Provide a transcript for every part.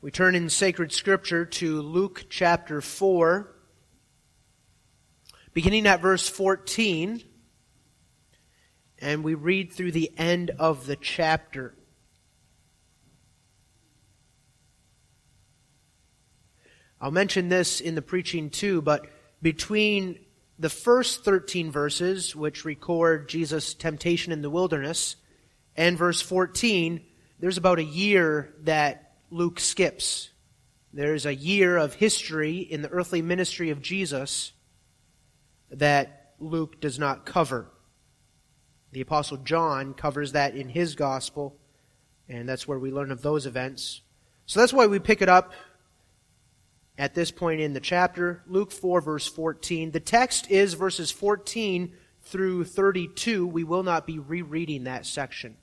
We turn in sacred scripture to Luke chapter 4, beginning at verse 14, and we read through the end of the chapter. I'll mention this in the preaching too, but between the first 13 verses, which record Jesus' temptation in the wilderness, and verse 14, there's about a year that Luke skips. There's a year of history in the earthly ministry of Jesus that Luke does not cover. The Apostle John covers that in his gospel, and that's where we learn of those events. So that's why we pick it up at this point in the chapter, Luke 4, verse 14. The text is verses 14 through 32. We will not be rereading that section.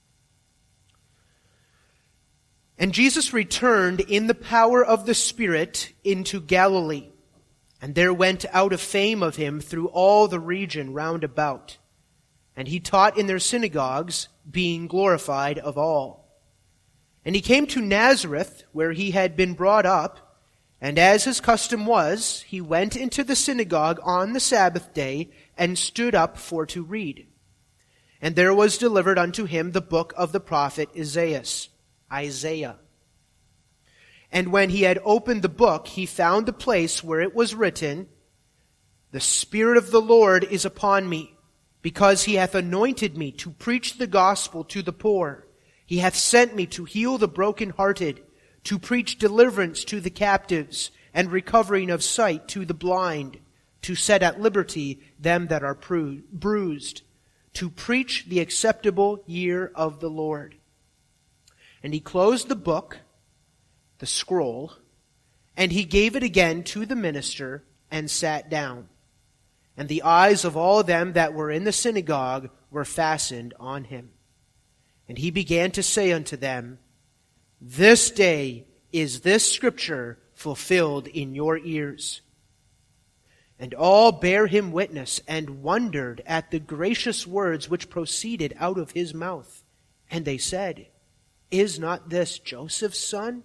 And Jesus returned in the power of the Spirit into Galilee, and there went out a fame of him through all the region round about. And he taught in their synagogues, being glorified of all. And he came to Nazareth, where he had been brought up, and as his custom was, he went into the synagogue on the Sabbath day, and stood up for to read. And there was delivered unto him the book of the prophet Isaiah. And when he had opened the book, he found the place where it was written, The Spirit of the Lord is upon me, because he hath anointed me to preach the gospel to the poor. He hath sent me to heal the brokenhearted, to preach deliverance to the captives, and recovering of sight to the blind, to set at liberty them that are bruised, to preach the acceptable year of the Lord. And he closed the book, the scroll, and he gave it again to the minister, and sat down. And the eyes of all them that were in the synagogue were fastened on him. And he began to say unto them, This day is this scripture fulfilled in your ears. And all bare him witness, and wondered at the gracious words which proceeded out of his mouth. And they said, Is not this Joseph's son?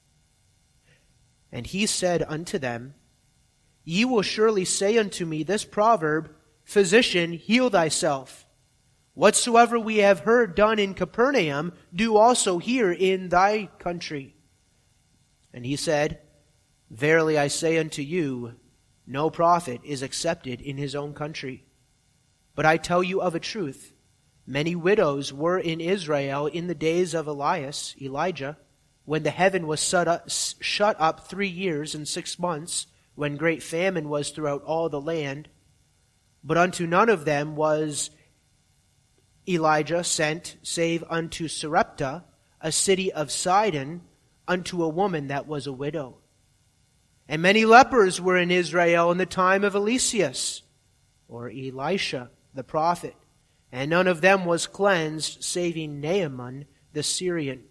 And he said unto them, Ye will surely say unto me this proverb, Physician, heal thyself. Whatsoever we have heard done in Capernaum, do also here in thy country. And he said, Verily I say unto you, no prophet is accepted in his own country. But I tell you of a truth, many widows were in Israel in the days of Elijah, when the heaven was shut up 3 years and 6 months, when great famine was throughout all the land. But unto none of them was Elijah sent, save unto Sarepta, a city of Sidon, unto a woman that was a widow. And many lepers were in Israel in the time of Eliseus, or Elisha the prophet, and none of them was cleansed, saving Naaman the Syrian.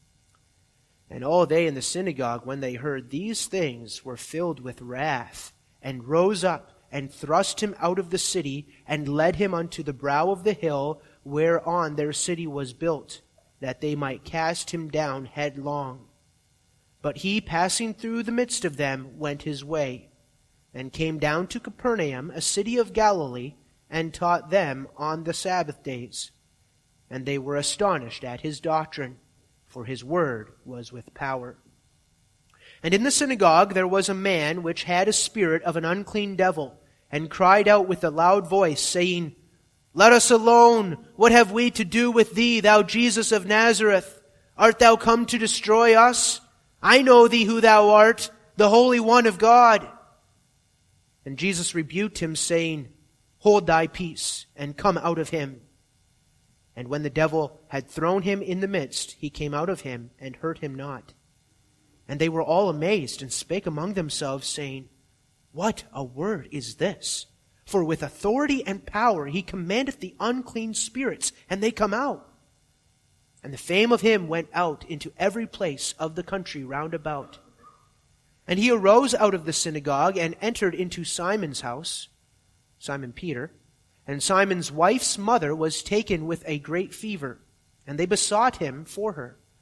And all they in the synagogue, when they heard these things, were filled with wrath, and rose up, and thrust him out of the city, and led him unto the brow of the hill, whereon their city was built, that they might cast him down headlong. But he, passing through the midst of them, went his way, and came down to Capernaum, a city of Galilee, and taught them on the Sabbath days. And they were astonished at his doctrine, for his word was with power. And in the synagogue there was a man which had a spirit of an unclean devil, and cried out with a loud voice, saying, Let us alone! What have we to do with thee, thou Jesus of Nazareth? Art thou come to destroy us? I know thee who thou art, the Holy One of God. And Jesus rebuked him, saying, Hold thy peace, and come out of him. And when the devil had thrown him in the midst, he came out of him, and hurt him not. And they were all amazed, and spake among themselves, saying, What a word is this? For with authority and power he commandeth the unclean spirits, and they come out. And the fame of him went out into every place of the country round about. And he arose out of the synagogue, and entered into Simon's house, Simon Peter. And Simon's wife's mother was taken with a great fever, and they besought him for her.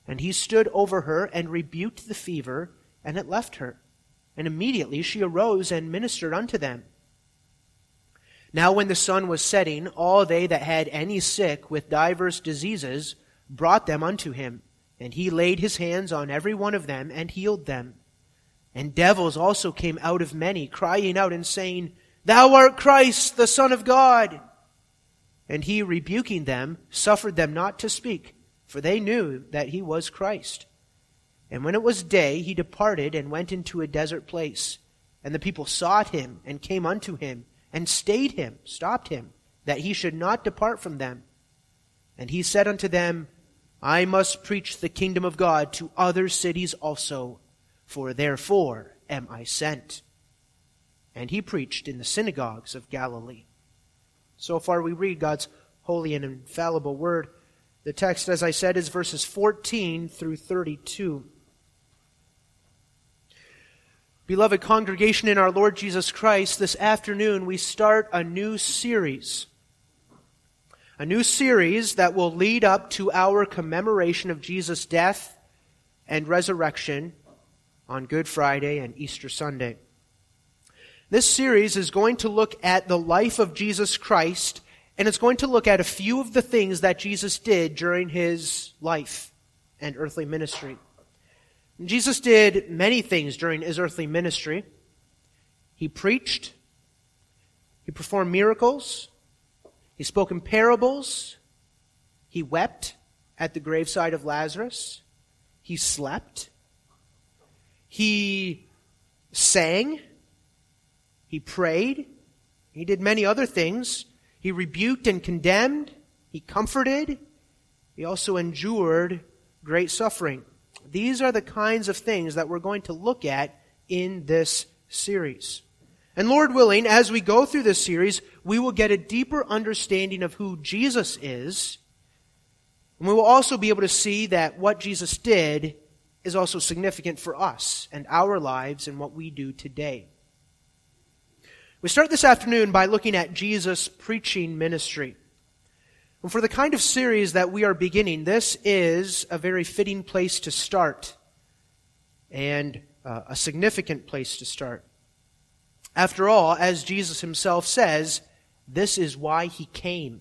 And he stood over her and rebuked the fever, and it left her. And immediately she arose and ministered unto them. Now when the sun was setting, all they that had any sick with divers diseases brought them unto him. And he laid his hands on every one of them and healed them. And devils also came out of many, crying out and saying, Thou art Christ, the Son of God. And he, rebuking them, suffered them not to speak, for they knew that he was Christ. And when it was day, he departed and went into a desert place. And the people sought him and came unto him, and stayed him, stopped him, that he should not depart from them. And he said unto them, I must preach the kingdom of God to other cities also, for therefore am I sent. And he preached in the synagogues of Galilee. So far we read God's holy and infallible word. The text, as I said, is verses 14 through 32. Beloved congregation in our Lord Jesus Christ, this afternoon we start a new series. A new series that will lead up to our commemoration of Jesus' death and resurrection on Good Friday and Easter Sunday. This series is going to look at the life of Jesus Christ, and it's going to look at a few of the things that Jesus did during his life and earthly ministry. Jesus did many things during his earthly ministry. He preached. He performed miracles. He spoke in parables. He wept at the graveside of Lazarus. He slept. He sang. He prayed. He did many other things. He rebuked and condemned. He comforted. He also endured great suffering. These are the kinds of things that we're going to look at in this series. And Lord willing, as we go through this series, we will get a deeper understanding of who Jesus is. And we will also be able to see that what Jesus did is also significant for us and our lives and what we do today. We start this afternoon by looking at Jesus' preaching ministry. And for the kind of series that we are beginning, this is a very fitting place to start and a significant place to start. After all, as Jesus himself says, this is why he came.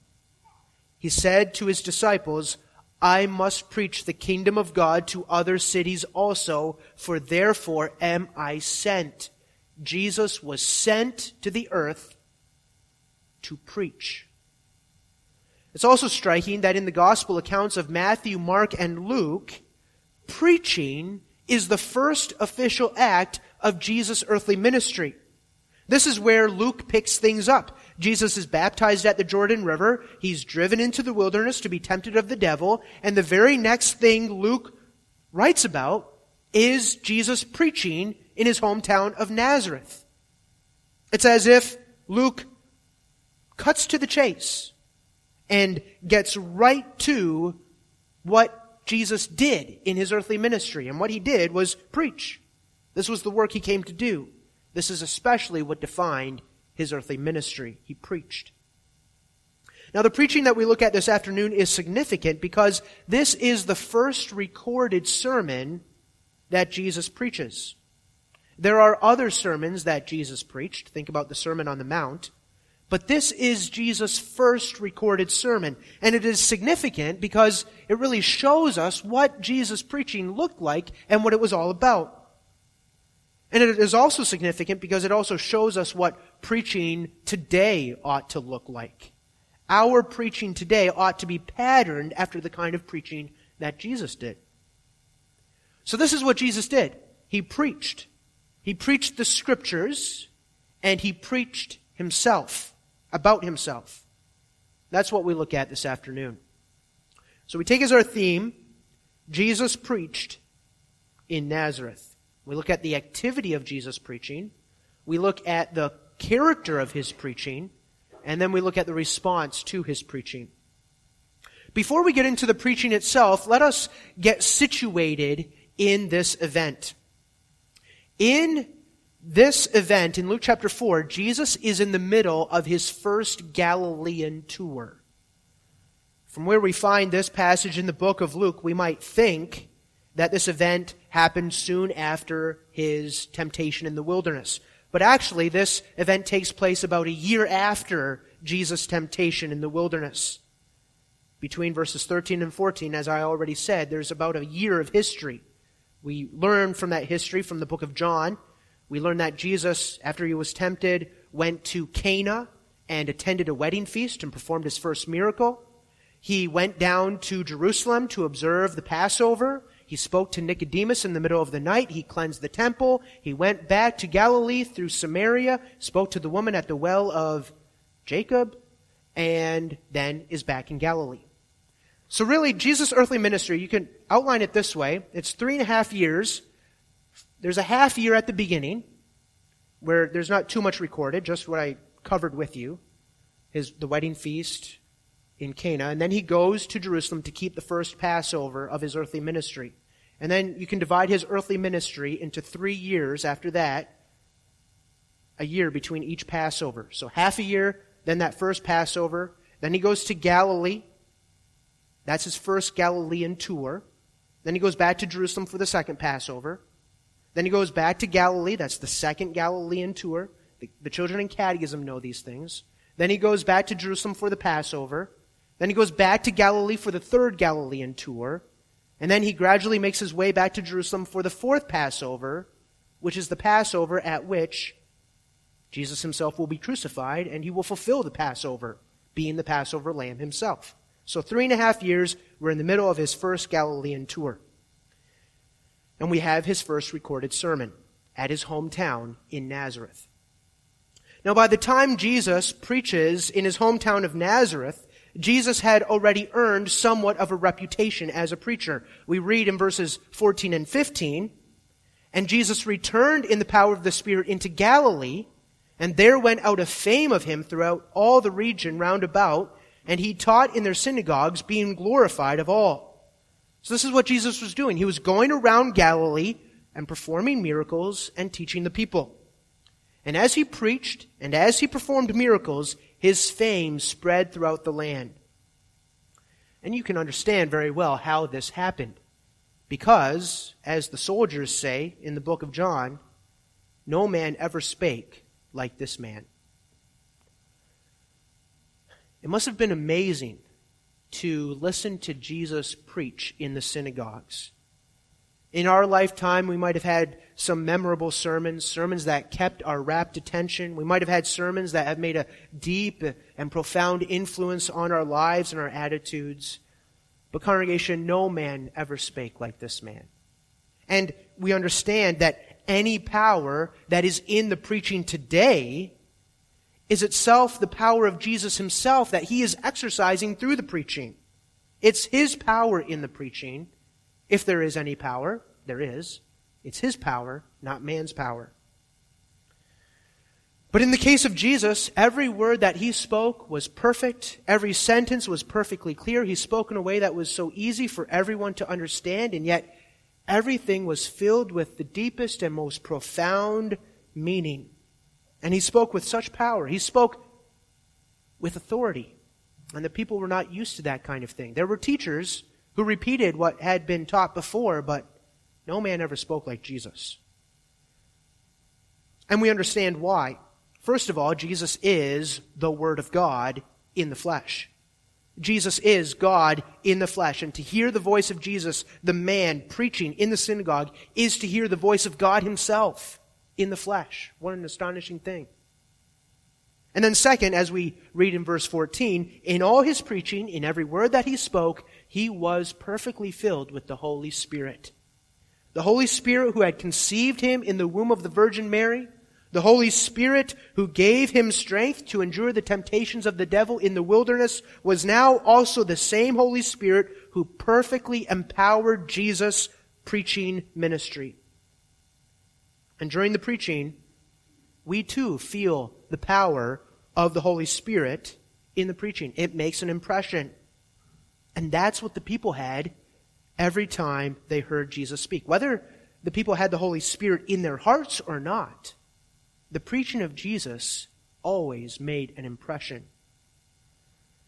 He said to his disciples, I must preach the kingdom of God to other cities also, for therefore am I sent. Jesus was sent to the earth to preach. It's also striking that in the gospel accounts of Matthew, Mark, and Luke, preaching is the first official act of Jesus' earthly ministry. This is where Luke picks things up. Jesus is baptized at the Jordan River. He's driven into the wilderness to be tempted of the devil. And the very next thing Luke writes about is Jesus preaching in his hometown of Nazareth. It's as if Luke cuts to the chase and gets right to what Jesus did in his earthly ministry. And what he did was preach. This was the work he came to do. This is especially what defined his earthly ministry. He preached. Now, the preaching that we look at this afternoon is significant because this is the first recorded sermon that Jesus preaches. There are other sermons that Jesus preached. Think about the Sermon on the Mount. But this is Jesus' first recorded sermon. And it is significant because it really shows us what Jesus' preaching looked like and what it was all about. And it is also significant because it also shows us what preaching today ought to look like. Our preaching today ought to be patterned after the kind of preaching that Jesus did. So this is what Jesus did. He preached. He preached the Scriptures, and he preached himself, about himself. That's what we look at this afternoon. So we take as our theme, Jesus preached in Nazareth. We look at the activity of Jesus' preaching. We look at the character of his preaching. And then we look at the response to his preaching. Before we get into the preaching itself, let us get situated in this event. In this event, in Luke chapter 4, Jesus is in the middle of his first Galilean tour. From where we find this passage in the book of Luke, we might think that this event happened soon after his temptation in the wilderness. But actually, this event takes place about a year after Jesus' temptation in the wilderness. Between verses 13 and 14, as I already said, there's about a year of history. We learn from that history from the book of John. We learn that Jesus, after he was tempted, went to Cana and attended a wedding feast and performed his first miracle. He went down to Jerusalem to observe the Passover. He spoke to Nicodemus in the middle of the night. He cleansed the temple. He went back to Galilee through Samaria, spoke to the woman at the well of Jacob, and then is back in Galilee. So really, Jesus' earthly ministry, you can outline it this way. It's 3.5 years. There's a half year at the beginning, where there's not too much recorded, just what I covered with you, the wedding feast in Cana. And then he goes to Jerusalem to keep the first Passover of his earthly ministry. And then you can divide his earthly ministry into 3 years after that, a year between each Passover. So half a year, then that first Passover. Then he goes to Galilee. That's his first Galilean tour. Then he goes back to Jerusalem for the second Passover. Then he goes back to Galilee. That's the second Galilean tour. The children in Catechism know these things. Then he goes back to Jerusalem for the Passover. Then he goes back to Galilee for the third Galilean tour. And then he gradually makes his way back to Jerusalem for the fourth Passover, which is the Passover at which Jesus himself will be crucified, and he will fulfill the Passover, being the Passover lamb himself. So 3.5 years, we're in the middle of his first Galilean tour. And we have his first recorded sermon at his hometown in Nazareth. Now, by the time Jesus preaches in his hometown of Nazareth, Jesus had already earned somewhat of a reputation as a preacher. We read in verses 14 and 15, "And Jesus returned in the power of the Spirit into Galilee, and there went out a fame of him throughout all the region round about, and he taught in their synagogues, being glorified of all." So this is what Jesus was doing. He was going around Galilee and performing miracles and teaching the people. And as he preached and as he performed miracles, his fame spread throughout the land. And you can understand very well how this happened. Because, as the soldiers say in the book of John, no man ever spake like this man. It must have been amazing to listen to Jesus preach in the synagogues. In our lifetime, we might have had some memorable sermons that kept our rapt attention. We might have had sermons that have made a deep and profound influence on our lives and our attitudes. But congregation, no man ever spake like this man. And we understand that any power that is in the preaching today is itself the power of Jesus himself that he is exercising through the preaching. It's his power in the preaching. If there is any power, there is. It's his power, not man's power. But in the case of Jesus, every word that he spoke was perfect. Every sentence was perfectly clear. He spoke in a way that was so easy for everyone to understand, and yet everything was filled with the deepest and most profound meaning. And he spoke with such power. He spoke with authority. And the people were not used to that kind of thing. There were teachers who repeated what had been taught before, but no man ever spoke like Jesus. And we understand why. First of all, Jesus is the Word of God in the flesh. Jesus is God in the flesh. And to hear the voice of Jesus, the man preaching in the synagogue, is to hear the voice of God himself in the flesh. What an astonishing thing. And then second, as we read in verse 14, in all his preaching, in every word that he spoke, he was perfectly filled with the Holy Spirit. The Holy Spirit who had conceived him in the womb of the Virgin Mary, the Holy Spirit who gave him strength to endure the temptations of the devil in the wilderness, was now also the same Holy Spirit who perfectly empowered Jesus' preaching ministry. And during the preaching, we too feel the power of the Holy Spirit in the preaching. It makes an impression. And that's what the people had every time they heard Jesus speak. Whether the people had the Holy Spirit in their hearts or not, the preaching of Jesus always made an impression.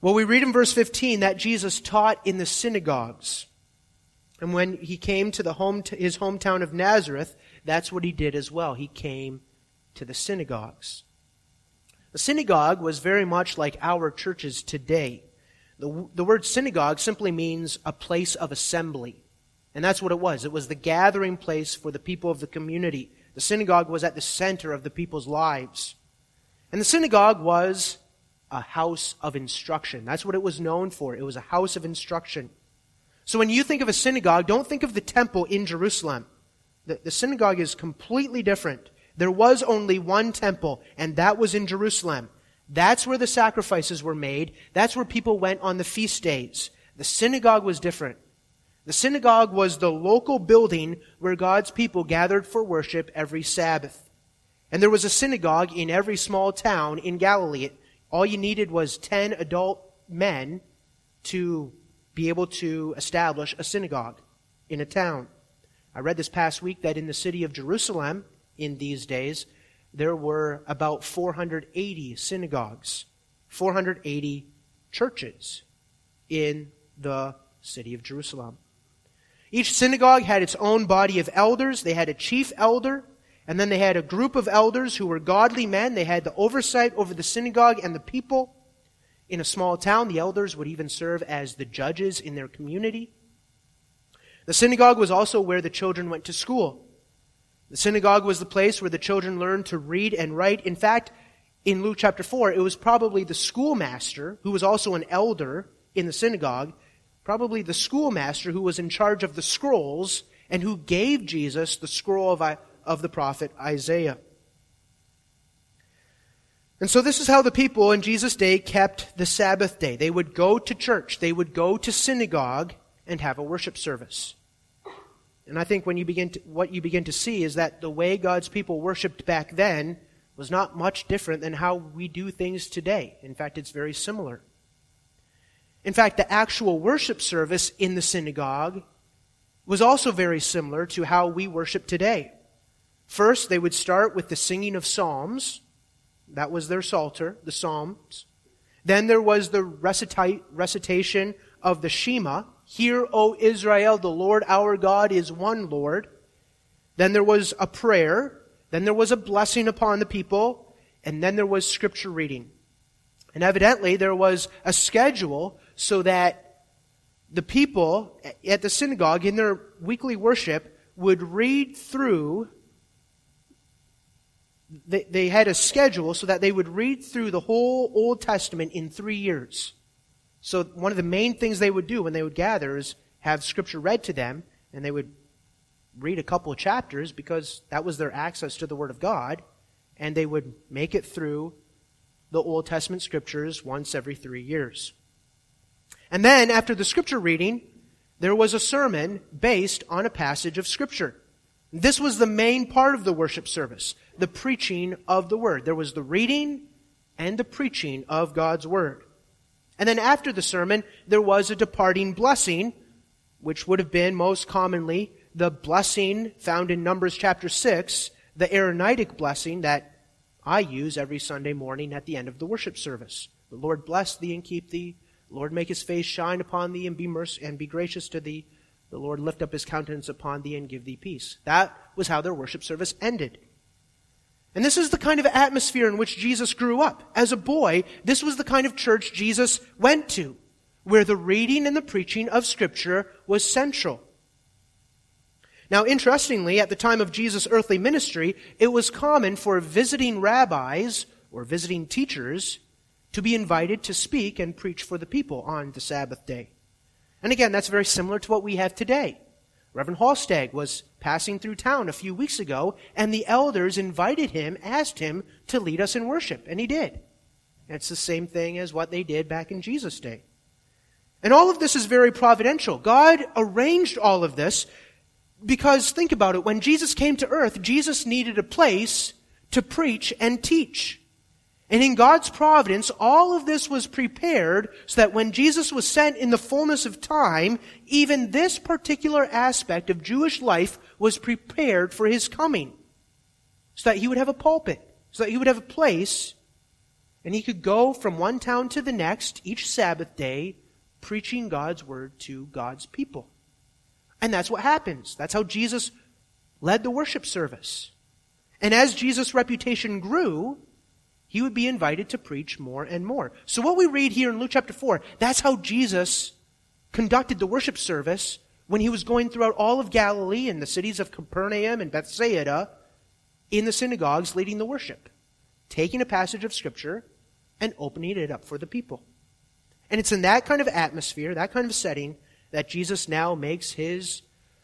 Well, we read in verse 15 that Jesus taught in the synagogues. And when he came to his hometown of Nazareth, that's what he did as well. He came to the synagogues. The synagogue was very much like our churches today. The word synagogue simply means a place of assembly. And that's what it was. It was the gathering place for the people of the community. The synagogue was at the center of the people's lives. And the synagogue was a house of instruction. That's what it was known for. It was a house of instruction. So when you think of a synagogue, don't think of the temple in Jerusalem. The synagogue is completely different. There was only one temple, and that was in Jerusalem. That's where the sacrifices were made. That's where people went on the feast days. The synagogue was different. The synagogue was the local building where God's people gathered for worship every Sabbath. And there was a synagogue in every small town in Galilee. All you needed was 10 adult men to be able to establish a synagogue in a town. I read this past week that in the city of Jerusalem, in these days, there were about 480 synagogues, 480 churches in the city of Jerusalem. Each synagogue had its own body of elders. They had a chief elder, and then they had a group of elders who were godly men. They had the oversight over the synagogue and the people. In a small town, the elders would even serve as the judges in their community. The synagogue was also where the children went to school. The synagogue was the place where the children learned to read and write. In fact, in Luke chapter 4, it was probably the schoolmaster, who was also an elder in the synagogue, probably the schoolmaster who was in charge of the scrolls and who gave Jesus the scroll of the prophet Isaiah. And so this is how the people in Jesus' day kept the Sabbath day. They would go to church. They would go to synagogue and have a worship service. And I think what you begin to see is that the way God's people worshiped back then was not much different than how we do things today. In fact, it's very similar. In fact, the actual worship service in the synagogue was also very similar to how we worship today. First, they would start with the singing of psalms. That was their psalter, the Psalms. Then there was the recitation of the Shema. Hear, O Israel, the Lord our God is one Lord. Then there was a prayer. Then there was a blessing upon the people. And then there was scripture reading. And evidently there was a schedule so that the people at the synagogue in their weekly worship would read through. They had a schedule so that they would read through the whole Old Testament in 3 years. So one of the main things they would do when they would gather is have Scripture read to them, and they would read a couple of chapters because that was their access to the Word of God, and they would make it through the Old Testament Scriptures once every 3 years. And then, after the Scripture reading, there was a sermon based on a passage of Scripture. This was the main part of the worship service, the preaching of the Word. There was the reading and the preaching of God's Word. And then after the sermon, there was a departing blessing, which would have been most commonly the blessing found in Numbers chapter 6, the Aaronitic blessing that I use every Sunday morning at the end of the worship service. The Lord bless thee and keep thee. The Lord make his face shine upon thee and be gracious to thee. The Lord lift up his countenance upon thee and give thee peace. That was how their worship service ended. And this is the kind of atmosphere in which Jesus grew up. As a boy, this was the kind of church Jesus went to, where the reading and the preaching of Scripture was central. Now, interestingly, at the time of Jesus' earthly ministry, it was common for visiting rabbis or visiting teachers to be invited to speak and preach for the people on the Sabbath day. And again, that's very similar to what we have today. Reverend Hallstag was passing through town a few weeks ago, and the elders invited him, asked him to lead us in worship, and he did. And it's the same thing as what they did back in Jesus' day. And all of this is very providential. God arranged all of this because, think about it, when Jesus came to earth, Jesus needed a place to preach and teach. And in God's providence, all of this was prepared so that when Jesus was sent in the fullness of time, even this particular aspect of Jewish life was prepared for his coming. So that he would have a pulpit, so that he would have a place And he could go from one town to the next each Sabbath day, preaching God's word to God's people. And that's what happens. That's how Jesus led the worship service. And as Jesus' reputation grew, he would be invited to preach more and more. So what we read here in Luke chapter 4, that's how Jesus conducted the worship service when he was going throughout all of Galilee and the cities of Capernaum and Bethsaida in the synagogues leading the worship, taking a passage of Scripture and opening it up for the people. And it's in that kind of atmosphere, that kind of setting, that Jesus now makes his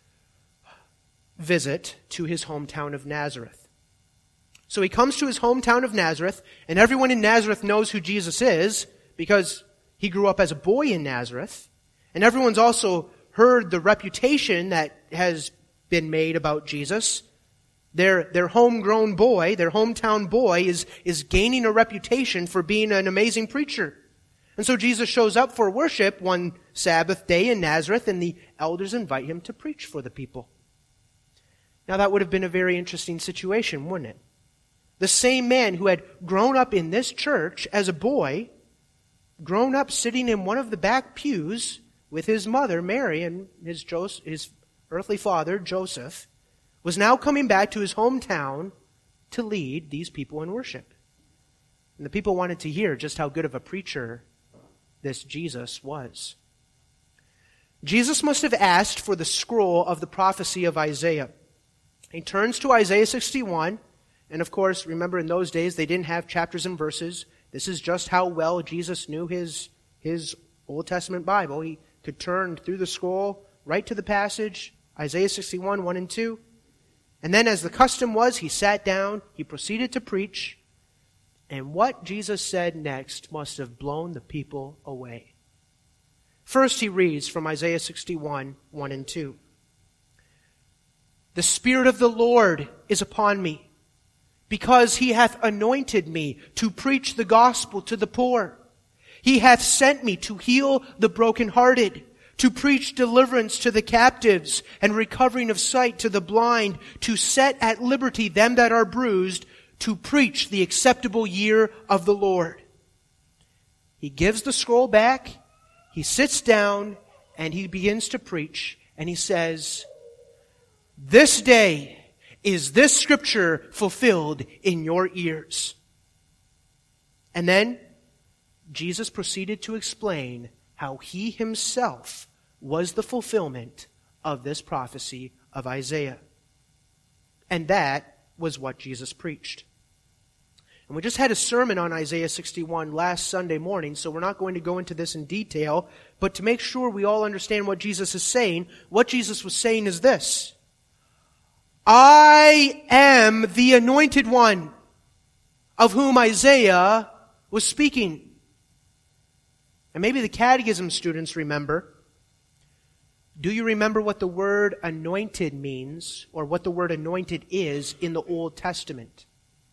visit to his hometown of Nazareth. So he comes to his hometown of Nazareth, and everyone in Nazareth knows who Jesus is because he grew up as a boy in Nazareth. And everyone's also heard the reputation that has been made about Jesus. Their homegrown boy, their hometown boy, is gaining a reputation for being an amazing preacher. And so Jesus shows up for worship one Sabbath day in Nazareth, and the elders invite him to preach for the people. Now that would have been a very interesting situation, wouldn't it? The same man who had grown up in this church as a boy, grown up sitting in one of the back pews with his mother, Mary, and his earthly father, Joseph, was now coming back to his hometown to lead these people in worship. And the people wanted to hear just how good of a preacher this Jesus was. Jesus must have asked for the scroll of the prophecy of Isaiah. He turns to Isaiah 61, and of course, remember in those days they didn't have chapters and verses. This is just how well Jesus knew his Old Testament Bible. He could turn through the scroll right to the passage, Isaiah 61, 1 and 2. And then as the custom was, he sat down, he proceeded to preach, and what Jesus said next must have blown the people away. First he reads from Isaiah 61, 1 and 2. The Spirit of the Lord is upon me, because he hath anointed me to preach the gospel to the poor. He hath sent me to heal the brokenhearted, to preach deliverance to the captives, and recovering of sight to the blind, to set at liberty them that are bruised, to preach the acceptable year of the Lord. He gives the scroll back, he sits down, and he begins to preach, and he says, "This day is this scripture fulfilled in your ears." And then Jesus proceeded to explain how he himself was the fulfillment of this prophecy of Isaiah. And that was what Jesus preached. And we just had a sermon on Isaiah 61 last Sunday morning, so we're not going to go into this in detail, but to make sure we all understand what Jesus is saying, what Jesus was saying is this: I am the anointed one of whom Isaiah was speaking. And maybe the catechism students remember. Do you remember what the word anointed means, or what the word anointed is in the Old Testament?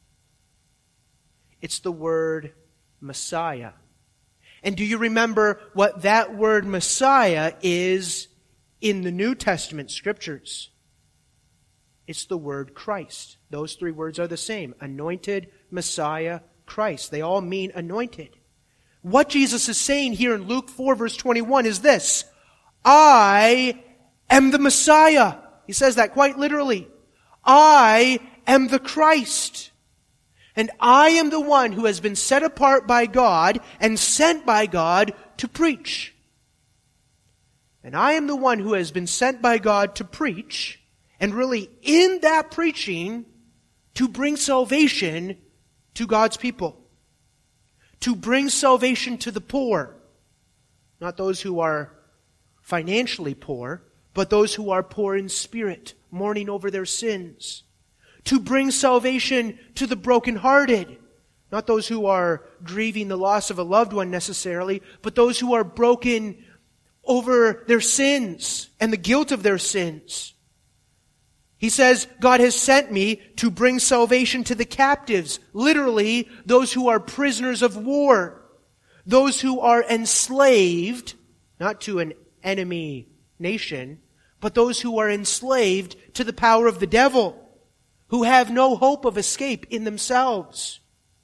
It's the word Messiah. And do you remember what that word Messiah is in the New Testament scriptures? It's the word Christ. Those three words are the same. Anointed, Messiah, Christ. They all mean anointed. What Jesus is saying here in Luke 4 verse 21 is this: I am the Messiah. He says that quite literally. I am the Christ. And I am the one who has been set apart by God and sent by God to preach. And I am the one who has been sent by God to preach, and really in that preaching, to bring salvation to God's people. To bring salvation to the poor. Not those who are financially poor, but those who are poor in spirit, mourning over their sins. To bring salvation to the brokenhearted. Not those who are grieving the loss of a loved one necessarily, but those who are broken over their sins and the guilt of their sins. He says, God has sent me to bring salvation to the captives. Literally, those who are prisoners of war. Those who are enslaved, not to an enemy nation, but those who are enslaved to the power of the devil, who have no hope of escape in themselves.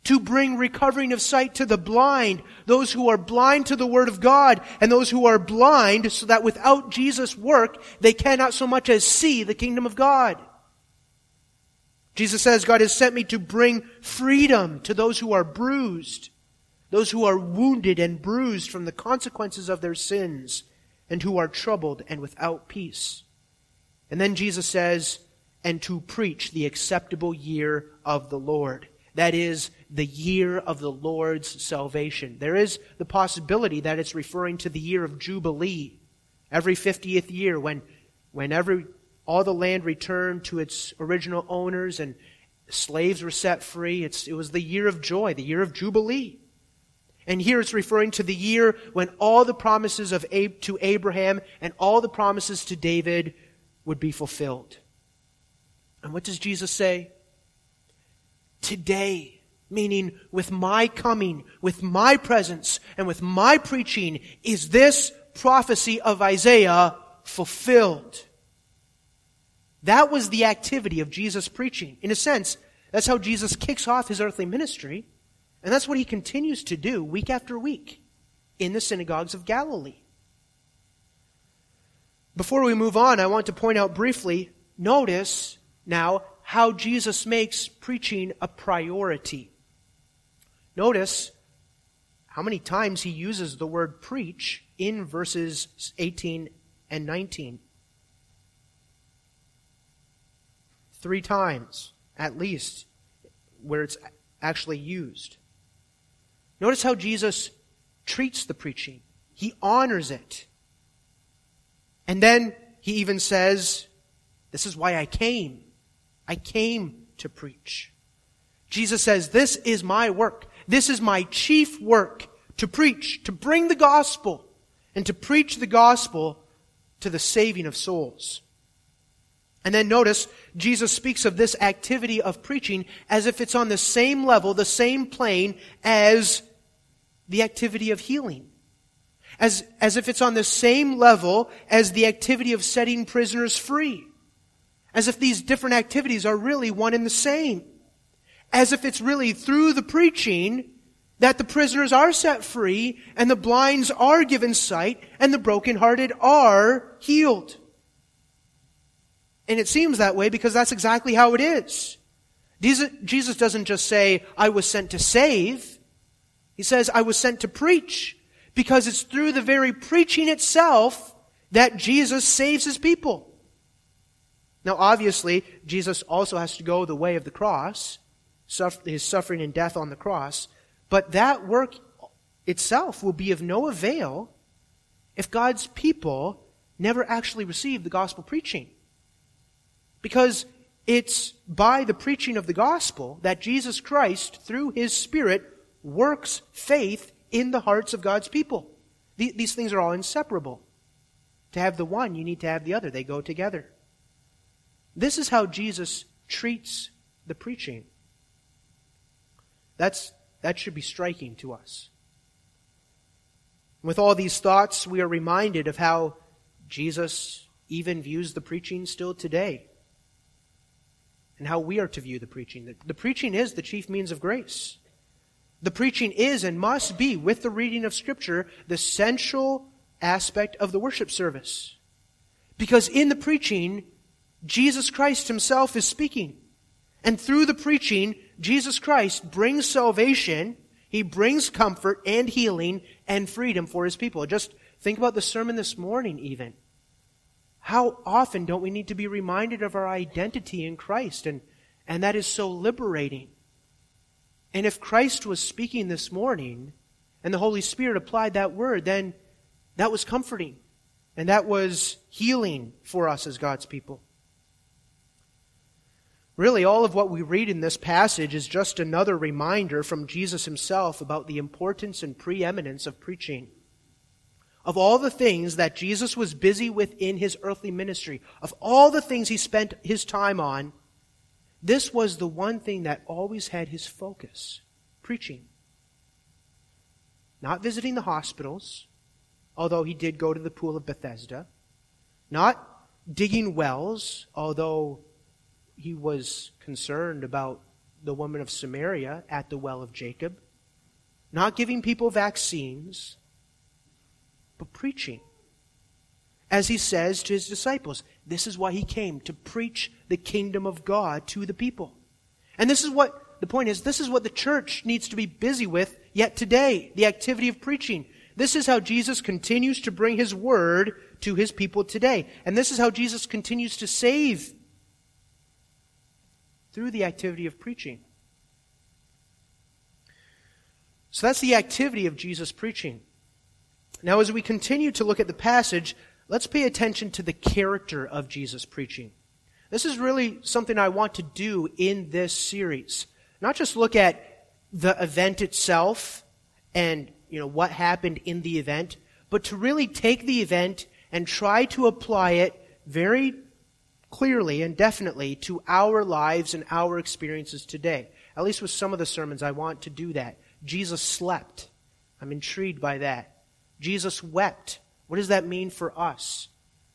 to bring recovering of sight to the blind, those who are blind to the Word of God, and those who are blind so that without Jesus' work, they cannot so much as see the kingdom of God. Jesus says, God has sent me to bring freedom to those who are bruised, those who are wounded and bruised from the consequences of their sins, and who are troubled and without peace. And then Jesus says, and to preach the acceptable year of the Lord. That is, the year of the Lord's salvation. There is the possibility that it's referring to the year of Jubilee. Every 50th year, when all the land returned to its original owners and slaves were set free, it was the year of joy, the year of Jubilee. And here it's referring to the year when all the promises to Abraham and all the promises to David would be fulfilled. And what does Jesus say? Today, meaning with my coming, with my presence, and with my preaching, is this prophecy of Isaiah fulfilled. That was the activity of Jesus' preaching. In a sense, that's how Jesus kicks off his earthly ministry, and that's what he continues to do week after week in the synagogues of Galilee. Before we move on, I want to point out briefly, notice now how Jesus makes preaching a priority. Notice how many times he uses the word preach in verses 18 and 19. 3 times, at least, where it's actually used. Notice how Jesus treats the preaching. He honors it. And then he even says, this is why I came. I came to preach. Jesus says, this is my work. This is my chief work, to preach, to bring the gospel, and to preach the gospel to the saving of souls. And then notice, Jesus speaks of this activity of preaching as if it's on the same level, the same plane as the activity of healing. As if it's on the same level as the activity of setting prisoners free. As if these different activities are really one and the same. As if it's really through the preaching that the prisoners are set free, and the blinds are given sight, and the brokenhearted are healed. And it seems that way because that's exactly how it is. Jesus doesn't just say, I was sent to save. He says, I was sent to preach. Because it's through the very preaching itself that Jesus saves his people. Now, obviously, Jesus also has to go the way of the cross, his suffering and death on the cross. But that work itself will be of no avail if God's people never actually receive the gospel preaching. Because it's by the preaching of the gospel that Jesus Christ, through his Spirit, works faith in the hearts of God's people. These things are all inseparable. To have the one, you need to have the other. They go together. This is how Jesus treats the preaching. That should be striking to us. With all these thoughts, we are reminded of how Jesus even views the preaching still today. And how we are to view the preaching. The preaching is the chief means of grace. The preaching is and must be, with the reading of Scripture, the central aspect of the worship service. Because in the preaching, Jesus Christ himself is speaking. And through the preaching, Jesus Christ brings salvation, he brings comfort and healing and freedom for his people. Just think about the sermon this morning even. How often don't we need to be reminded of our identity in Christ? And that is so liberating. And if Christ was speaking this morning, and the Holy Spirit applied that word, then that was comforting. And that was healing for us as God's people. Really, all of what we read in this passage is just another reminder from Jesus himself about the importance and preeminence of preaching. Of all the things that Jesus was busy with in his earthly ministry, of all the things he spent his time on, this was the one thing that always had his focus, preaching. Not visiting the hospitals, although he did go to the pool of Bethesda. Not digging wells, although he was concerned about the woman of Samaria at the well of Jacob. Not giving people vaccines, but preaching. As he says to his disciples, this is why he came, to preach the kingdom of God to the people. And this is what, the point is, this is what the church needs to be busy with yet today, the activity of preaching. This is how Jesus continues to bring his word to his people today. And this is how Jesus continues to save, through the activity of preaching. So that's the activity of Jesus preaching. Now, as we continue to look at the passage, let's pay attention to the character of Jesus preaching. This is really something I want to do in this series. Not just look at the event itself and, what happened in the event, but to really take the event and try to apply it very clearly and definitely to our lives and our experiences today. At least with some of the sermons, I want to do that. Jesus slept. I'm intrigued by that. Jesus wept. What does that mean for us?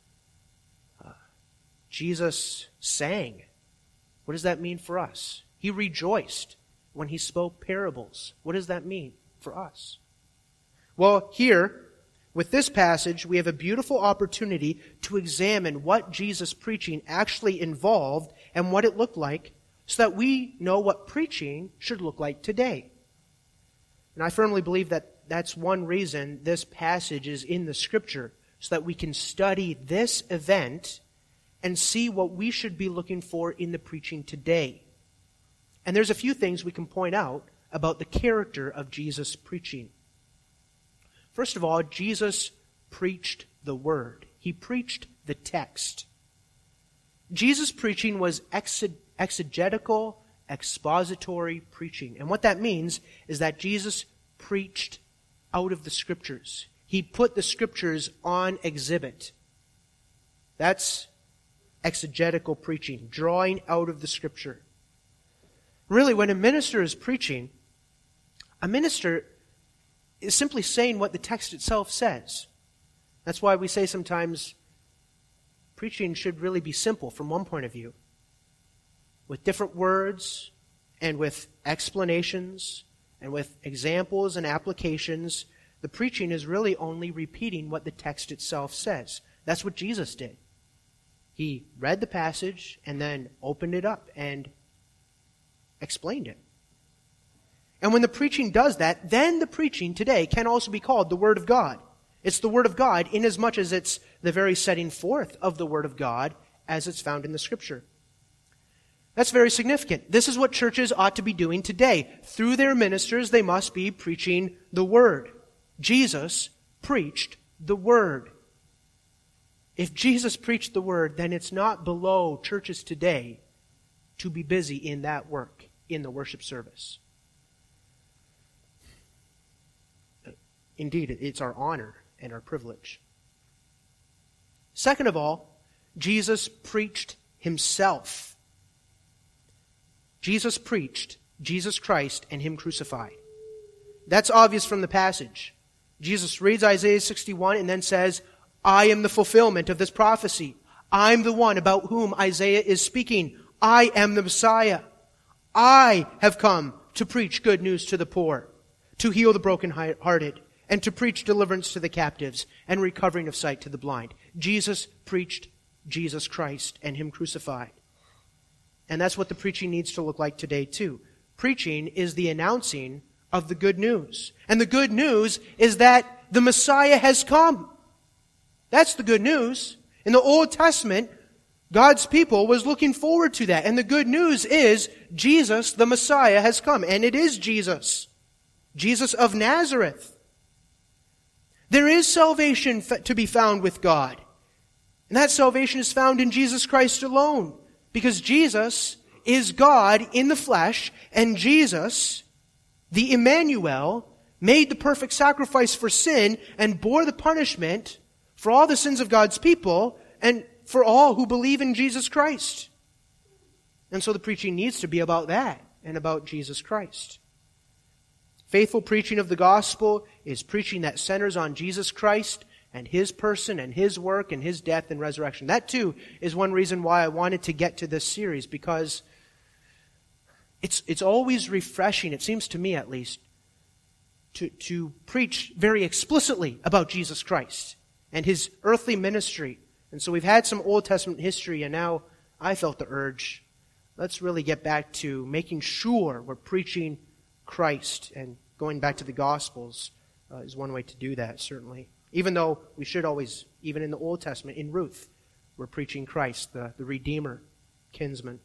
Jesus sang. What does that mean for us? He rejoiced when he spoke parables. What does that mean for us? Well, here, with this passage, we have a beautiful opportunity to examine what Jesus' preaching actually involved and what it looked like, so that we know what preaching should look like today. And I firmly believe that that's one reason this passage is in the Scripture, so that we can study this event and see what we should be looking for in the preaching today. And there's a few things we can point out about the character of Jesus' preaching. First of all, Jesus preached the Word. He preached the text. Jesus' preaching was exegetical, expository preaching. And what that means is that Jesus preached out of the Scriptures. He put the Scriptures on exhibit. That's exegetical preaching, drawing out of the Scripture. Really, when a minister is preaching, a minister is simply saying what the text itself says. That's why we say sometimes preaching should really be simple from one point of view, with different words and with explanations and with examples and applications. The preaching is really only repeating what the text itself says. That's what Jesus did. He read the passage and then opened it up and explained it. And when the preaching does that, then the preaching today can also be called the Word of God. It's the Word of God inasmuch as it's the very setting forth of the Word of God as it's found in the Scripture. That's very significant. This is what churches ought to be doing today. Through their ministers, they must be preaching the Word. Jesus preached the Word. If Jesus preached the Word, then it's not below churches today to be busy in that work, in the worship service. Indeed, it's our honor and our privilege. Second of all, Jesus preached himself. Jesus preached Jesus Christ and him crucified. That's obvious from the passage. Jesus reads Isaiah 61 and then says, I am the fulfillment of this prophecy. I'm the one about whom Isaiah is speaking. I am the Messiah. I have come to preach good news to the poor, to heal the brokenhearted, and to preach deliverance to the captives and recovering of sight to the blind. Jesus preached Jesus Christ and him crucified. And that's what the preaching needs to look like today too. Preaching is the announcing of the good news. And the good news is that the Messiah has come. That's the good news. In the Old Testament, God's people was looking forward to that. And the good news is Jesus, the Messiah, has come. And it is Jesus. Jesus of Nazareth. There is salvation to be found with God. And that salvation is found in Jesus Christ alone. Because Jesus is God in the flesh, and Jesus, the Emmanuel, made the perfect sacrifice for sin and bore the punishment for all the sins of God's people and for all who believe in Jesus Christ. And so the preaching needs to be about that and about Jesus Christ. Faithful preaching of the gospel is preaching that centers on Jesus Christ and his person and his work and his death and resurrection. That too is one reason why I wanted to get to this series, because It's always refreshing, it seems to me at least, to preach very explicitly about Jesus Christ and His earthly ministry. And so we've had some Old Testament history, and now I felt the urge. Let's really get back to making sure we're preaching Christ, and going back to the Gospels is one way to do that, certainly. Even though we should always, even in the Old Testament, in Ruth, we're preaching Christ, the Redeemer, kinsman.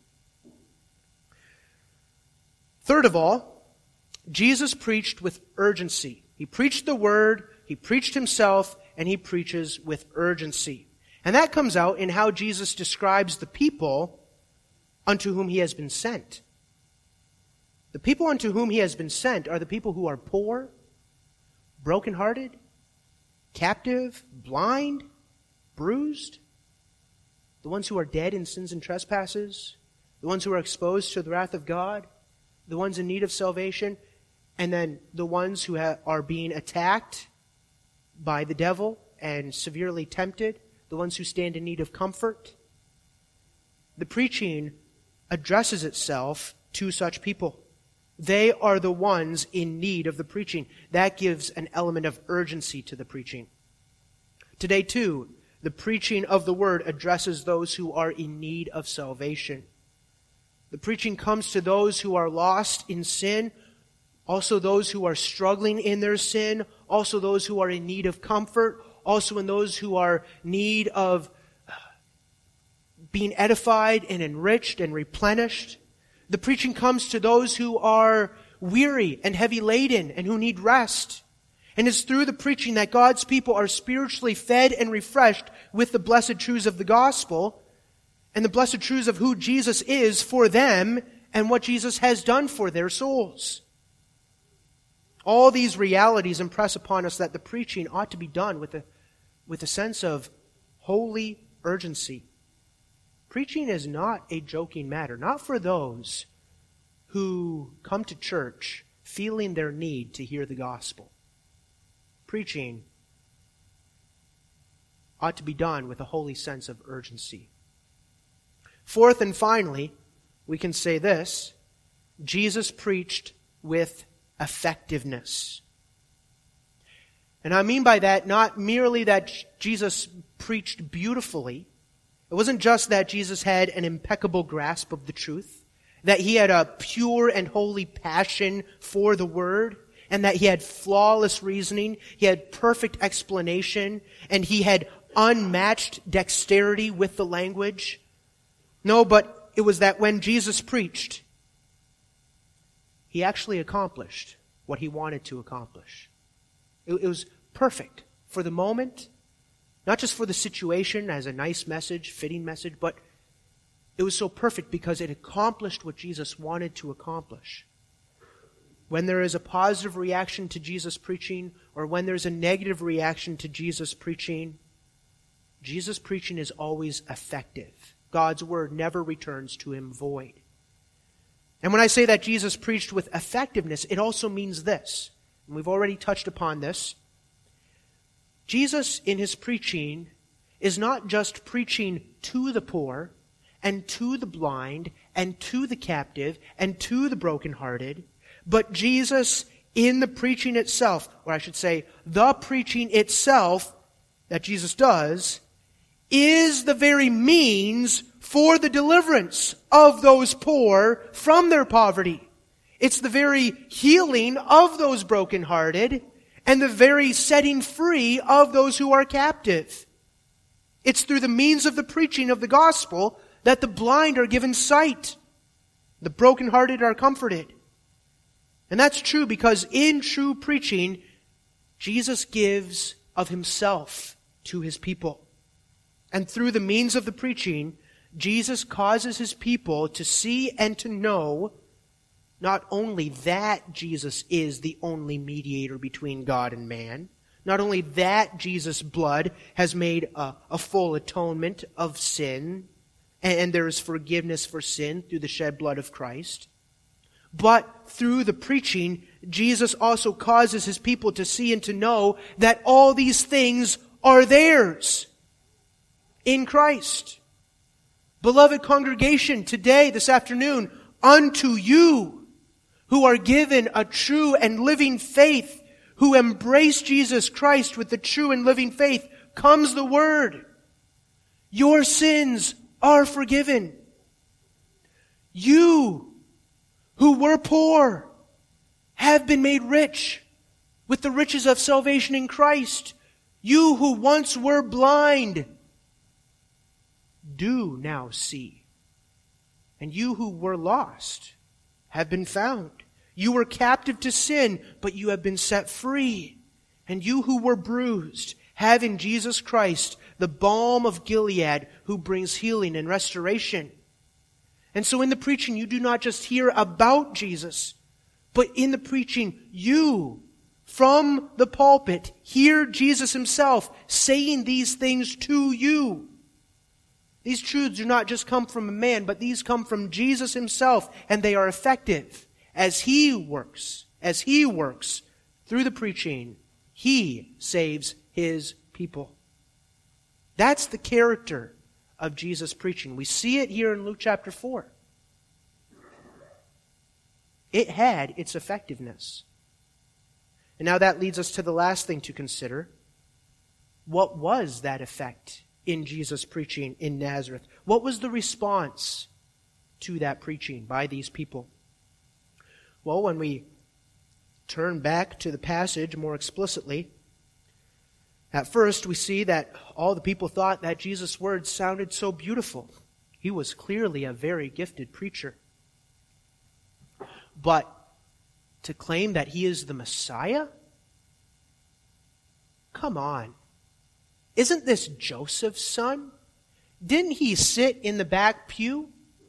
Third of all, Jesus preached with urgency. He preached the Word, He preached Himself, and He preaches with urgency. And that comes out in how Jesus describes the people unto whom He has been sent. The people unto whom He has been sent are the people who are poor, brokenhearted, captive, blind, bruised, the ones who are dead in sins and trespasses, the ones who are exposed to the wrath of God, the ones in need of salvation, and then the ones who are being attacked by the devil and severely tempted, the ones who stand in need of comfort. The preaching addresses itself to such people. They are the ones in need of the preaching. That gives an element of urgency to the preaching. Today, too, the preaching of the Word addresses those who are in need of salvation. The preaching comes to those who are lost in sin, also those who are struggling in their sin, also those who are in need of comfort, also in those who are in need of being edified and enriched and replenished. The preaching comes to those who are weary and heavy laden and who need rest. And it's through the preaching that God's people are spiritually fed and refreshed with the blessed truths of the gospel and the blessed truths of who Jesus is for them and what Jesus has done for their souls. All these realities impress upon us that the preaching ought to be done with a sense of holy urgency. Preaching is not a joking matter, not for those who come to church feeling their need to hear the gospel. Preaching ought to be done with a holy sense of urgency. Fourth and finally, we can say this: Jesus preached with effectiveness. And I mean by that not merely that Jesus preached beautifully. It wasn't just that Jesus had an impeccable grasp of the truth, that He had a pure and holy passion for the Word, and that He had flawless reasoning, He had perfect explanation, and He had unmatched dexterity with the language. No, but it was that when Jesus preached, He actually accomplished what He wanted to accomplish. It was perfect for the moment, not just for the situation as a nice message, fitting message, but it was so perfect because it accomplished what Jesus wanted to accomplish. When there is a positive reaction to Jesus preaching, or when there's a negative reaction to Jesus preaching is always effective. God's Word never returns to Him void. And when I say that Jesus preached with effectiveness, it also means this, and we've already touched upon this. Jesus, in His preaching, is not just preaching to the poor, and to the blind, and to the captive, and to the brokenhearted, but Jesus, in the preaching itself, or I should say, the preaching itself that Jesus does, is the very means for the deliverance of those poor from their poverty. It's the very healing of those brokenhearted and the very setting free of those who are captive. It's through the means of the preaching of the gospel that the blind are given sight, the brokenhearted are comforted. And that's true because in true preaching, Jesus gives of Himself to His people. And through the means of the preaching, Jesus causes His people to see and to know not only that Jesus is the only mediator between God and man, not only that Jesus' blood has made a full atonement of sin, and there is forgiveness for sin through the shed blood of Christ, but through the preaching, Jesus also causes His people to see and to know that all these things are theirs in Christ. Beloved congregation, today, this afternoon, unto you who are given a true and living faith, who embrace Jesus Christ with the true and living faith, comes the word. Your sins are forgiven. You who were poor have been made rich with the riches of salvation in Christ. You who once were blind do now see. And you who were lost have been found. You were captive to sin, but you have been set free. And you who were bruised have in Jesus Christ the balm of Gilead, who brings healing and restoration. And so in the preaching, you do not just hear about Jesus, but in the preaching, you, from the pulpit, hear Jesus himself saying these things to you. These truths do not just come from a man, but these come from Jesus himself, and they are effective. As he works through the preaching, he saves his people. That's the character of Jesus' preaching. We see it here in Luke chapter 4. It had its effectiveness. And now that leads us to the last thing to consider. What was that effect in Jesus' preaching in Nazareth? What was the response to that preaching by these people? Well, when we turn back to the passage more explicitly, at first we see that all the people thought that Jesus' words sounded so beautiful. He was clearly a very gifted preacher. But to claim that he is the Messiah? Come on. Isn't this Joseph's son? Didn't he sit in the back pew?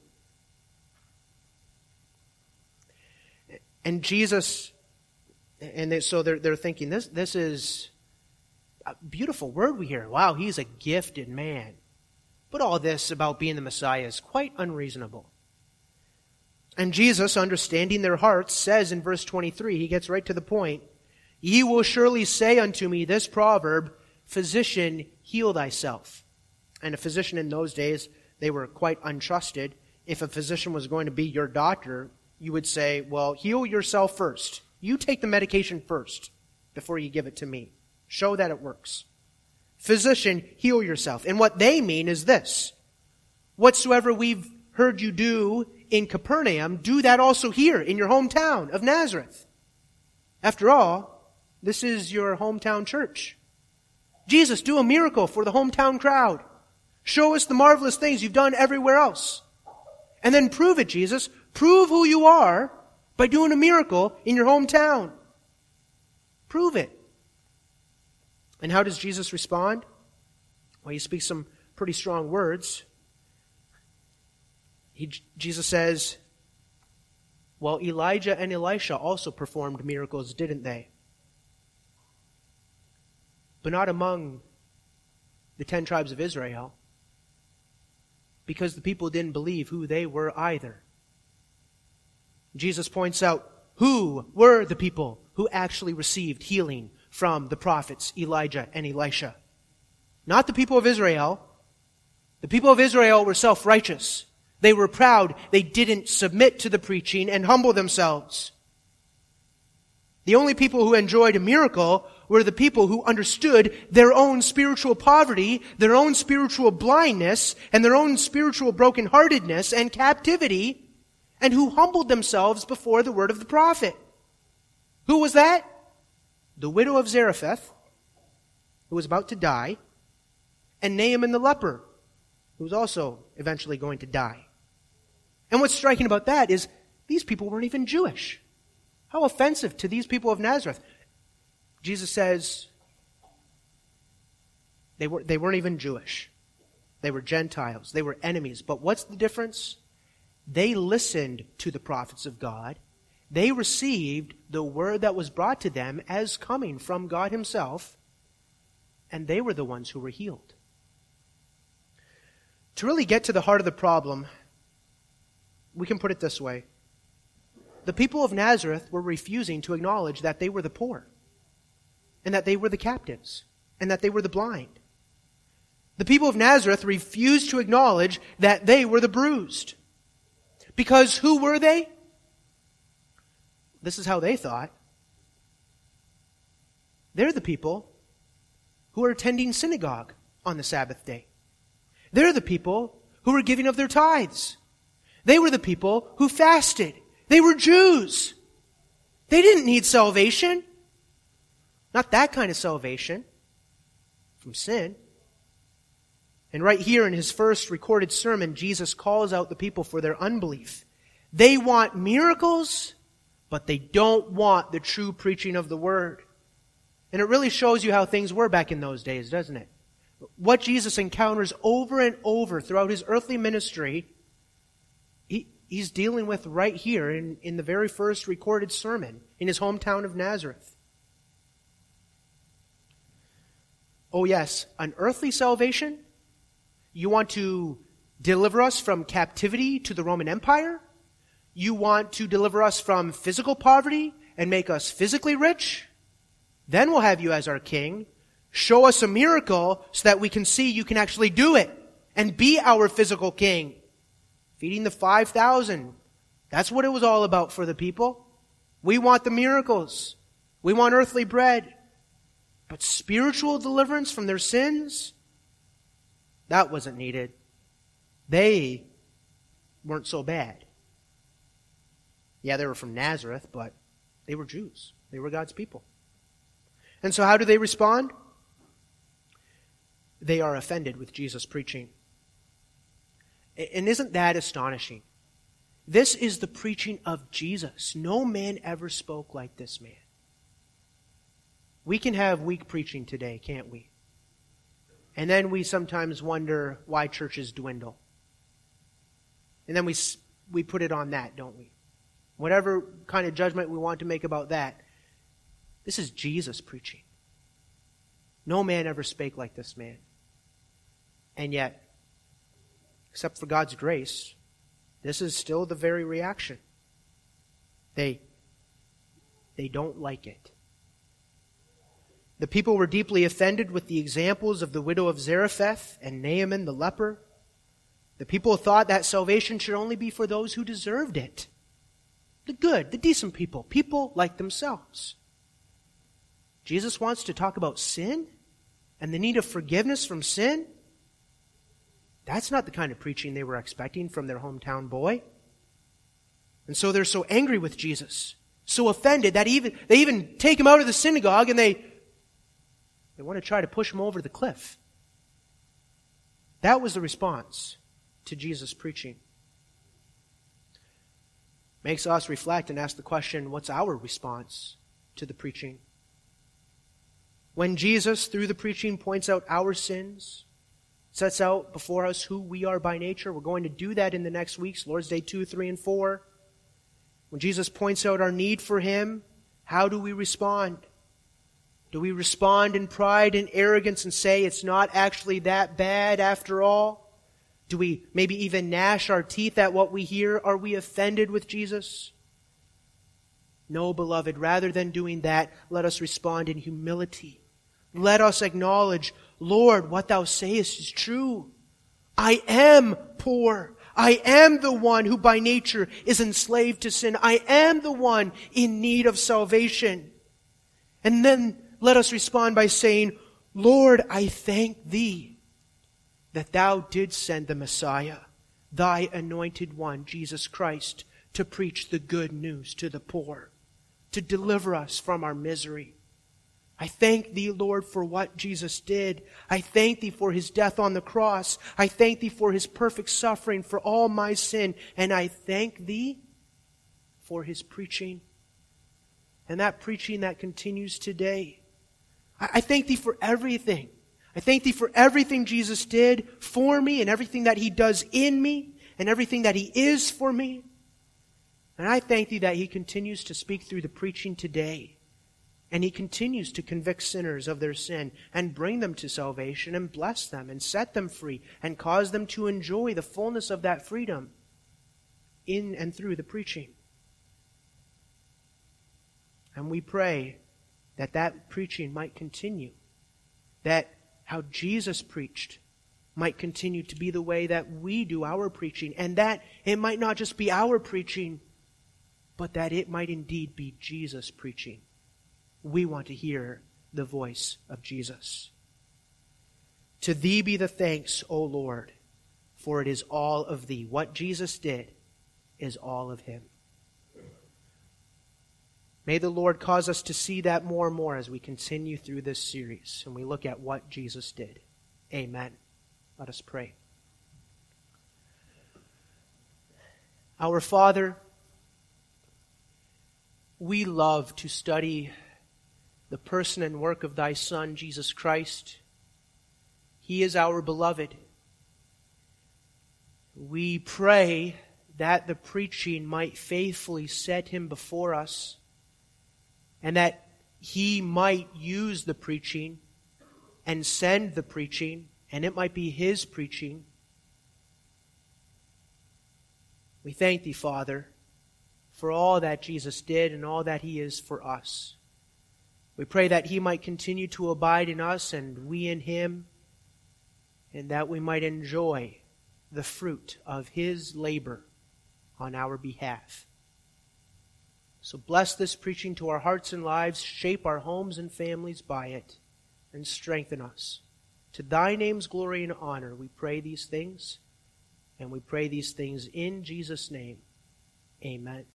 And Jesus, so they're thinking, this is a beautiful word we hear. Wow, he's a gifted man. But all this about being the Messiah is quite unreasonable. And Jesus, understanding their hearts, says in verse 23, he gets right to the point, "Ye will surely say unto me this proverb, Physician, heal thyself." And a physician in those days, they were quite untrusted. If a physician was going to be your doctor, you would say, well, heal yourself first. You take the medication first before you give it to me. Show that it works. Physician, heal yourself. And what they mean is this: whatsoever we've heard you do in Capernaum, do that also here in your hometown of Nazareth. After all, this is your hometown church. Jesus, do a miracle for the hometown crowd. Show us the marvelous things you've done everywhere else. And then prove it, Jesus. Prove who you are by doing a miracle in your hometown. Prove it. And how does Jesus respond? Well, he speaks some pretty strong words. Jesus says, well, Elijah and Elisha also performed miracles, didn't they? But not among the 10 tribes of Israel, because the people didn't believe who they were either. Jesus points out who were the people who actually received healing from the prophets Elijah and Elisha. Not the people of Israel. The people of Israel were self-righteous. They were proud. They didn't submit to the preaching and humble themselves. The only people who enjoyed a miracle were the people who understood their own spiritual poverty, their own spiritual blindness, and their own spiritual brokenheartedness and captivity, and who humbled themselves before the word of the prophet. Who was that? The widow of Zarephath, who was about to die, and Naaman the leper, who was also eventually going to die. And what's striking about that is these people weren't even Jewish. How offensive to these people of Nazareth. Jesus says they weren't even Jewish. They were Gentiles. They were enemies. But what's the difference? They listened to the prophets of God. They received the word that was brought to them as coming from God himself, and they were the ones who were healed. To really get to the heart of the problem, we can put it this way. The people of Nazareth were refusing to acknowledge that they were the poor, and that they were the captives, and that they were the blind. The people of Nazareth refused to acknowledge that they were the bruised. Because who were they? This is how they thought. They're the people who are attending synagogue on the Sabbath day. They're the people who were giving of their tithes. They were the people who fasted. They were Jews. They didn't need salvation. Not that kind of salvation from sin. And right here in his first recorded sermon, Jesus calls out the people for their unbelief. They want miracles, but they don't want the true preaching of the word. And it really shows you how things were back in those days, doesn't it? What Jesus encounters over and over throughout his earthly ministry, he's dealing with right here in the very first recorded sermon in his hometown of Nazareth. Oh yes, an earthly salvation? You want to deliver us from captivity to the Roman Empire? You want to deliver us from physical poverty and make us physically rich? Then we'll have you as our king. Show us a miracle so that we can see you can actually do it and be our physical king. Feeding the 5,000. That's what it was all about for the people. We want the miracles. We want earthly bread. But spiritual deliverance from their sins? That wasn't needed. They weren't so bad. Yeah, they were from Nazareth, but they were Jews. They were God's people. And so how do they respond? They are offended with Jesus' preaching. And isn't that astonishing? This is the preaching of Jesus. No man ever spoke like this man. We can have weak preaching today, can't we? And then we sometimes wonder why churches dwindle. And then we put it on that, don't we? Whatever kind of judgment we want to make about that. This is Jesus preaching. No man ever spake like this man. And yet, except for God's grace, this is still the very reaction. They don't like it. The people were deeply offended with the examples of the widow of Zarephath and Naaman the leper. The people thought that salvation should only be for those who deserved it. The good, the decent people, people like themselves. Jesus wants to talk about sin and the need of forgiveness from sin. That's not the kind of preaching they were expecting from their hometown boy. And so they're so angry with Jesus, so offended that they even take him out of the synagogue and they want to try to push him over the cliff. That was the response to Jesus' preaching. Makes us reflect and ask the question, what's our response to the preaching? When Jesus, through the preaching, points out our sins, sets out before us who we are by nature, we're going to do that in the next weeks, Lord's Day 2, 3, and 4. When Jesus points out our need for him, how do we respond? Do we respond in pride and arrogance and say it's not actually that bad after all? Do we maybe even gnash our teeth at what we hear? Are we offended with Jesus? No, beloved, rather than doing that, let us respond in humility. Let us acknowledge, Lord, what thou sayest is true. I am poor. I am the one who by nature is enslaved to sin. I am the one in need of salvation. And then let us respond by saying, Lord, I thank thee that thou didst send the Messiah, thy anointed one, Jesus Christ, to preach the good news to the poor, to deliver us from our misery. I thank thee, Lord, for what Jesus did. I thank thee for his death on the cross. I thank thee for his perfect suffering for all my sin. And I thank thee for his preaching. And that preaching that continues today. I thank thee for everything. I thank thee for everything Jesus did for me and everything that he does in me and everything that he is for me. And I thank thee that he continues to speak through the preaching today. And he continues to convict sinners of their sin and bring them to salvation and bless them and set them free and cause them to enjoy the fullness of that freedom in and through the preaching. And we pray that that preaching might continue. That how Jesus preached might continue to be the way that we do our preaching, and that it might not just be our preaching, but that it might indeed be Jesus preaching. We want to hear the voice of Jesus. To Thee be the thanks, O Lord, for it is all of Thee. What Jesus did is all of Him. May the Lord cause us to see that more and more as we continue through this series and we look at what Jesus did. Amen. Let us pray. Our Father, we love to study the person and work of Thy Son, Jesus Christ. He is our beloved. We pray that the preaching might faithfully set Him before us, and that He might use the preaching and send the preaching, and it might be His preaching. We thank Thee, Father, for all that Jesus did and all that He is for us. We pray that He might continue to abide in us and we in Him, and that we might enjoy the fruit of His labor on our behalf. So bless this preaching to our hearts and lives, shape our homes and families by it, and strengthen us. To Thy name's glory and honor, we pray these things, and we pray these things in Jesus' name. Amen.